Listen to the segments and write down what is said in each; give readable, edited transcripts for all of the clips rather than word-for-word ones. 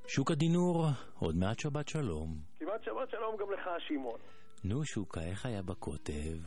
שוקה דינור, עוד מעט שבת שלום. כמעט שבת שלום גם לך, שמעון. נו, שוקה, איך היה בקוטב?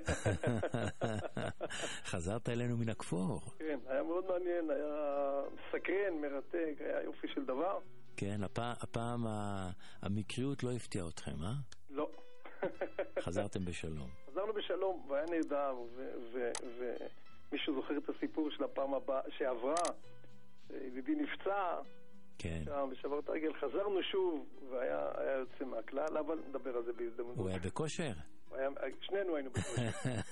חזרת אלינו מן הכפור. כן, היה מאוד מעניין, היה סקרן, מרתק, היה יופי של דבר. כן, הפעם המקריות לא הפתיעה אתכם, אה? לא. חזרתם בשלום. חזרנו בשלום, והיה נהדר, ומישהו זוכר את הסיפור של הפעם הבאה שעברה, ידידי נפצע, כן. שם בשבר את הרגל, חזרנו שוב, והיה יוצא מהכלל, אבל נדבר על זה בהזדמנות. הוא היה בכושר? שנינו היינו בכושר.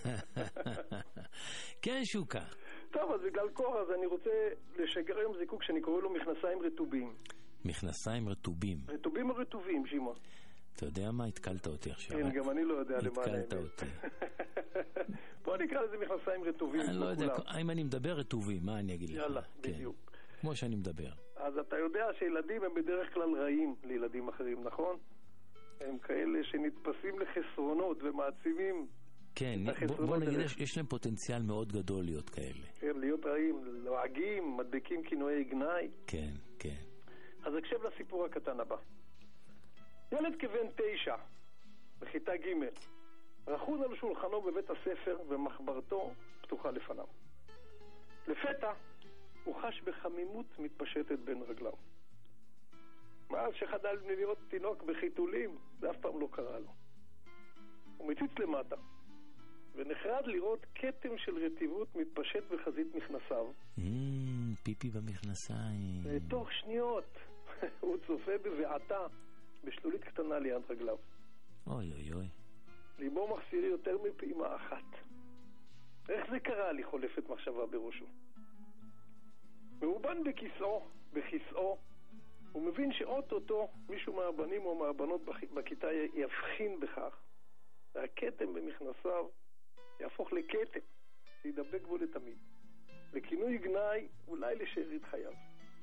כן, שוקה. טוב, אז בגלל קור, אז אני רוצה לשגר היום זיקוק שאני קורא לו מכנסיים רטובים. מכנסיים רטובים. רטובים או רטובים, שמעון? אתה יודע מה? התקלת אותי עכשיו. כן, גם אני לא יודע למה האמת. התקלת אותי. בוא נקרא לזה מכנסיים רטובים. אני לא יודע, אם אני מדבר רטובים, מה אני אגיד לך? יאללה, בדיוק. כמו שאני מדבר. אז אתה יודע שילדים הם בדרך כלל רעים לילדים אחרים, נכון? הם כאלה שנתפסים לחסרונות ומעצימים. כן, בוא נגיד, יש להם פוטנציאל מאוד גדול להיות כאלה. כן, להיות רעים, לועגים, מדביקים כינויי גנאי. כן, כן. אז הקשב לסיפור הקטן הבא. ילד כבן 9, בכיתה ג', רכוז על שולחנו בבית הספר ומחברתו פתוחה לפניו. לפתע הוא חש בחמימות מתפשטת בין רגליו. מאז שחדל להיות תינוק בחיתולים, זה אף פעם לא קרה לו. הוא מציץ למטה, ונחרד לראות כתם של רטיבות מתפשט בחזית מכנסיו. פיפי במכנסיים. ותוך שניות הוא צופה בבעתה בשלולית קטנה ליד רגליו. אוי אוי אוי. ליבו מחסיר יותר מפעימה אחת. איך זה קרה לי? חולפת מחשבה בראשו. מאובן בכיסאו, הוא מבין שאוטוטו מישהו מהבנים או מהבנות בכיתה יבחין בכך, והכתם במכנסיו יהפוך לכתם שידבק בו לתמיד, לכינוי גנאי אולי לשארית חייו.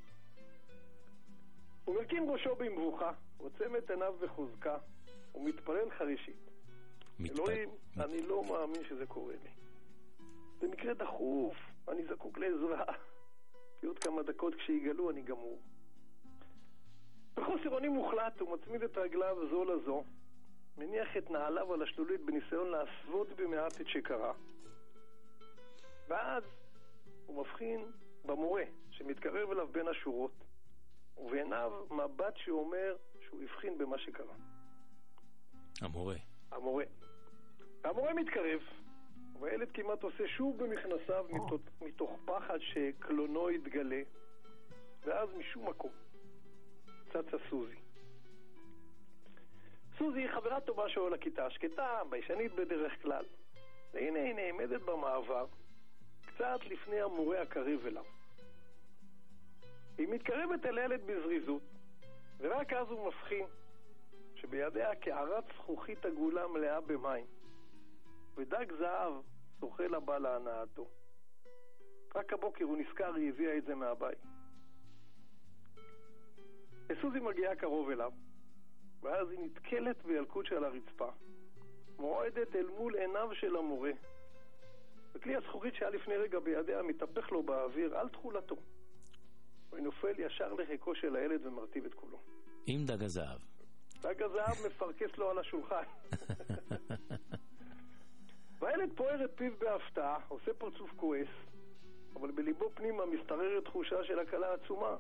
הוא מרכין ראשו במבוכה, עוצם את עיניו בחוזקה ומתפלל חרישית. אלוהים, אני לא מאמין שזה קורה לי. זה מקרה דחוף, אני זקוק לעזרה. כי עוד כמה דקות כשיגלו אני גמור. בחוסר אונים מוחלט הוא מצמיד את רגליו זו לזו, מניח את נעליו על השלולית בניסיון להסוות במעט את שקרה. ואז הוא מבחין במורה שמתקרב אליו בין השורות, ובעיניו מבט שאומר שהוא הבחין במה שקרה. המורה מתקרב, והילד כמעט עושה שוב במכנסיו מתוך פחד שקלונו יתגלה, ואז משום מקום צצה סוזי. סוזי היא חברה טובה שלו לכיתה, שקטה, ביישנית בדרך כלל. והנה היא נעמדת במעבר, קצת לפני המורה הקרב אליו. היא מתקרבת אל הילד בזריזות, ורק אז הוא מבחין שבידיה קערת זכוכית עגולה מלאה במים, ודג זהב שוחה לה להנאתו. רק הבוקר הוא נזכר, היא הביאה את זה מהבית. סוזי מגיעה קרוב אליו, ואז היא נתקלת בילקוט של הרצפה, מועדת אל מול עיניו של המורה, וכלי הזכוכית שהיה לפני רגע בידיה מתהפך לו באוויר על תחולתו, ונופל ישר לחיקו של הילד ומרטיב את כולו. עם דג הזהב. דג הזהב מפרקס לו על השולחן. והילד פוער את פיו בהפתעה, עושה פרצוף כועס, אבל בליבו פנימה מסתררת תחושה של הקלה עצומה.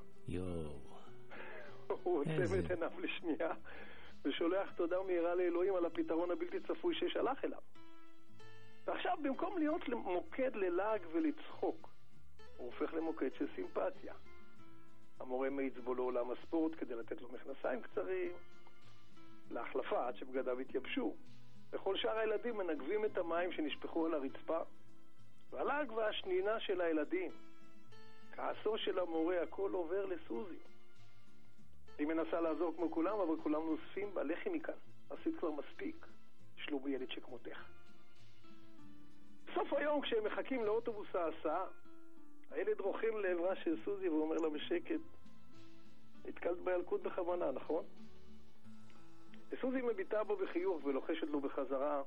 הוא עוצם את עיניו לשנייה ושולח תודה מהירה לאלוהים על הפתרון הבלתי צפוי ששלח אליו. ועכשיו במקום להיות מוקד ללעג ולצחוק, הוא הופך למוקד של סימפתיה. המורה מאיץ בו לעולם הספורט כדי לתת לו מכנסיים קצרים להחלפה עד שבגדיו התייבשו. וכל שאר הילדים מנגבים את המים שנשפכו על הרצפה, והלעג והשנינה של הילדים, כעסו של המורה, הכל עובר לסוזי. היא מנסה לעזור כמו כולם, אבל כולם נוספים בה, לכי מכאן, עשית כבר מספיק, שלו בילד שכמותך. סוף היום כשהם מחכים לאוטובוס ההסעה, הילד רוכן לעברה של סוזי ואומר לה בשקט, התקלת בילקוט בכוונה, נכון? וסוזי מביטה בו בחיוך ולוחשת לו בחזרה,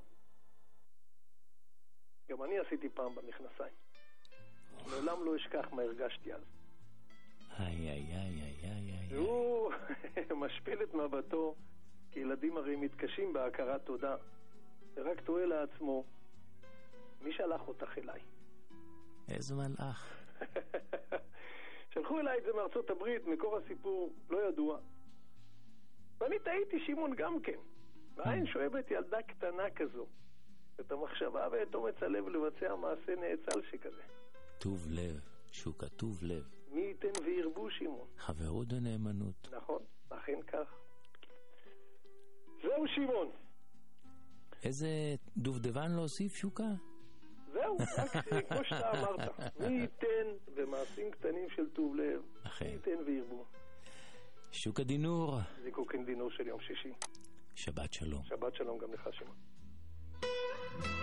גם אני עשיתי פעם במכנסיים. לעולם לא אשכח מה הרגשתי אז. והוא משפיל את מבטו, כי ילדים הרי מתקשים בהכרת תודה, ורק תוהה לעצמו, מי שלח אותך אליי? איזה מלאך. שלחו אליי את זה מארצות הברית, מקור הסיפור לא ידוע. ואני טעיתי, שמעון, גם כן. והעין שואבת ילדה קטנה כזו, את המחשבה ואת אומץ הלב לבצע מעשה נאצל שכזה. טוב לב, שוקה, טוב לב. מי ייתן וירבו, שמעון? חברות ונאמנות. נכון, אכן כך. זהו, שמעון. איזה דובדבן להוסיף, שוקה? זהו, רק כמו שאתה אמרת. מי ייתן במעשים קטנים של טוב לב, מי ייתן וירבו. שוקה דינור. זיקוקין דינור של יום שישי. שבת שלום. שבת שלום גם לך, שמעון.